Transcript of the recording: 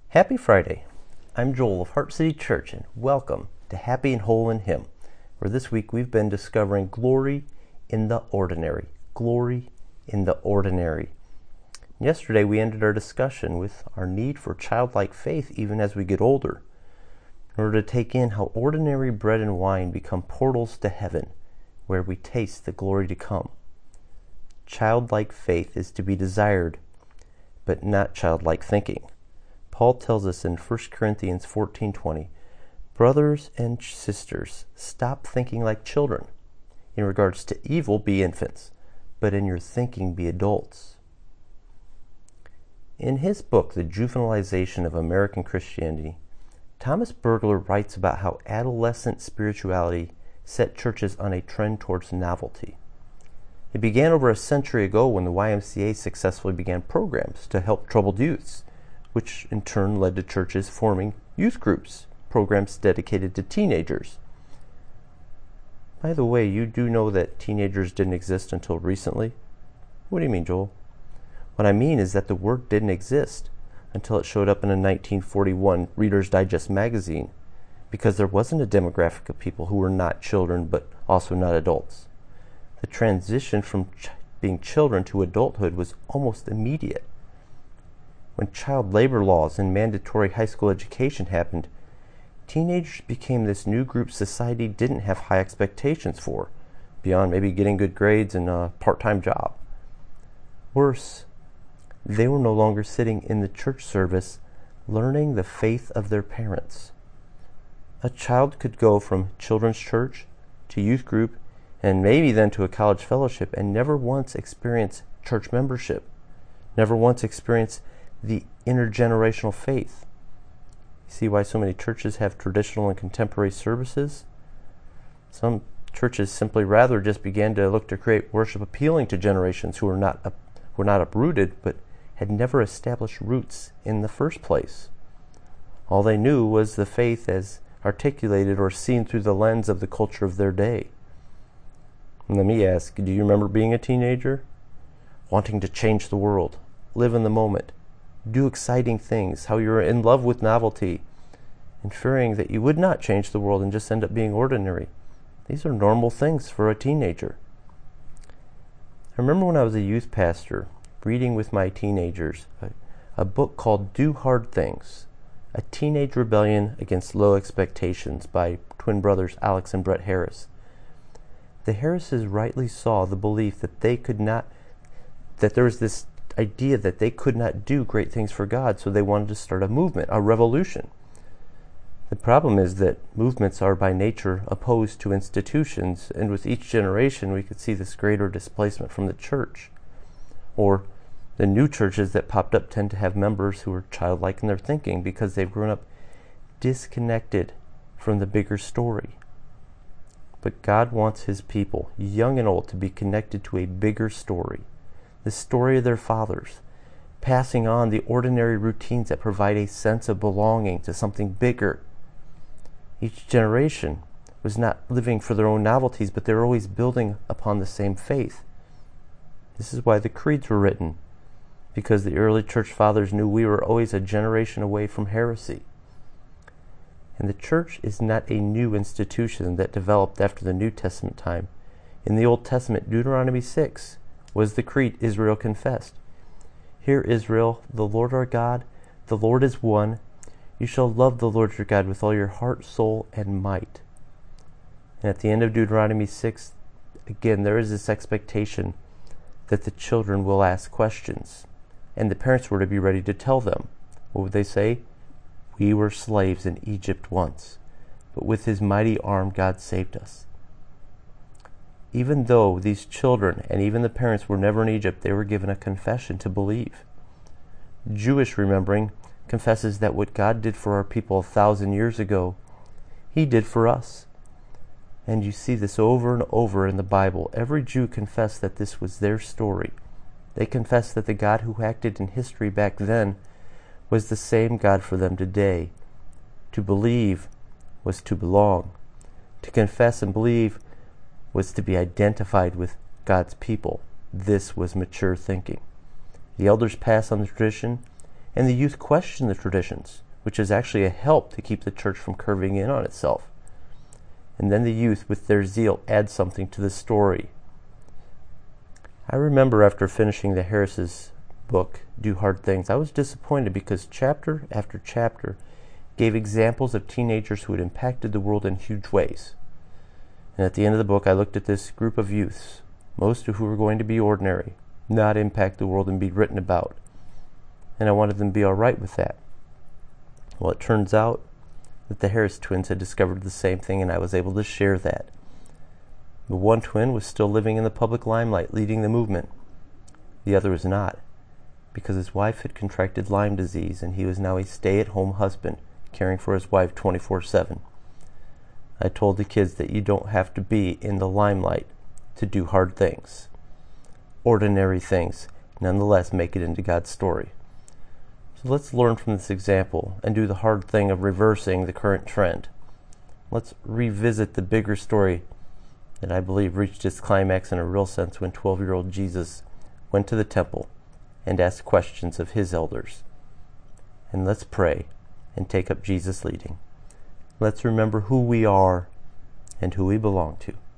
Happy Friday. I'm Joel of Heart City Church, and welcome to Happy and Whole in Him, where this week we've been discovering glory in the ordinary. Glory in the ordinary. Yesterday we ended our discussion with our need for childlike faith even as we get older, in order to take in how ordinary bread and wine become portals to heaven, where we taste the glory to come. Childlike faith is to be desired, but not childlike thinking. Paul tells us in 1 Corinthians 14:20, "Brothers and sisters, stop thinking like children. In regards to evil, be infants, but in your thinking be adults." In his book, The Juvenilization of American Christianity, Thomas Bergler writes about how adolescent spirituality set churches on a trend towards novelty. It began over a century ago when the YMCA successfully began programs to help troubled youths, which in turn led to churches forming youth groups, programs dedicated to teenagers. By the way, you do know that teenagers didn't exist until recently? What do you mean, Joel? What I mean is that the word didn't exist until it showed up in a 1941 Reader's Digest magazine, because there wasn't a demographic of people who were not children but also not adults. The transition from being children to adulthood was almost immediate. When child labor laws and mandatory high school education happened, teenagers became this new group society didn't have high expectations for, beyond maybe getting good grades and a part-time job. Worse, they were no longer sitting in the church service learning the faith of their parents. A child could go from children's church to youth group and maybe then to a college fellowship and never once experience church membership, never once experience the intergenerational faith. See why so many churches have traditional and contemporary services? Some churches simply rather just began to look to create worship appealing to generations who were not uprooted but had never established roots in the first place. All they knew was the faith as articulated or seen through the lens of the culture of their day. And let me ask, do you remember being a teenager? Wanting to change the world, live in the moment, do exciting things, how you were in love with novelty, and fearing that you would not change the world and just end up being ordinary. These are normal things for a teenager. I remember when I was a youth pastor, reading with my teenagers a book called Do Hard Things, A Teenage Rebellion Against Low Expectations by twin brothers Alex and Brett Harris. The Harrises rightly saw the belief that there was this idea that they could not do great things for God, so they wanted to start a movement, a revolution. The problem is that movements are by nature opposed to institutions, and with each generation we could see this greater displacement from the church. Or the new churches that popped up tend to have members who are childlike in their thinking because they've grown up disconnected from the bigger story. But God wants His people, young and old, to be connected to a bigger story, the story of their fathers, passing on the ordinary routines that provide a sense of belonging to something bigger. Each generation was not living for their own novelties, but they were always building upon the same faith. This is why the creeds were written, because the early church fathers knew we were always a generation away from heresy. And the church is not a new institution that developed after the New Testament time. In the Old Testament, Deuteronomy 6 was the creed Israel confessed. "Hear, Israel, the Lord our God, the Lord is one. You shall love the Lord your God with all your heart, soul, and might." And at the end of Deuteronomy 6, again, there is this expectation that the children will ask questions, and the parents were to be ready to tell them. What would they say? "We were slaves in Egypt once, but with His mighty arm God saved us." Even though these children and even the parents were never in Egypt, they were given a confession to believe. Jewish remembering confesses that what God did for our people 1,000 years ago, He did for us. And you see this over and over in the Bible. Every Jew confessed that this was their story. They confessed that the God who acted in history back then was the same God for them today. To believe was to belong. To confess and believe was to be identified with God's people. This was mature thinking. The elders pass on the tradition, And the youth questioned the traditions, which is actually a help to keep the church from curving in on itself. And then the youth, with their zeal, add something to the story. I remember after finishing the Harris's book, Do Hard Things, I was disappointed because chapter after chapter gave examples of teenagers who had impacted the world in huge ways. And at the end of the book, I looked at this group of youths, most of who were going to be ordinary, not impact the world and be written about. And I wanted them to be all right with that. Well, it turns out that the Harris twins had discovered the same thing, and I was able to share that. The one twin was still living in the public limelight, leading the movement. The other was not, because his wife had contracted Lyme disease, and he was now a stay-at-home husband, caring for his wife 24/7. I told the kids that you don't have to be in the limelight to do hard things. Ordinary things, nonetheless, make it into God's story. So let's learn from this example and do the hard thing of reversing the current trend. Let's revisit the bigger story that I believe reached its climax in a real sense when 12-year-old Jesus went to the temple and asked questions of his elders. And let's pray and take up Jesus' leading. Let's remember who we are and who we belong to.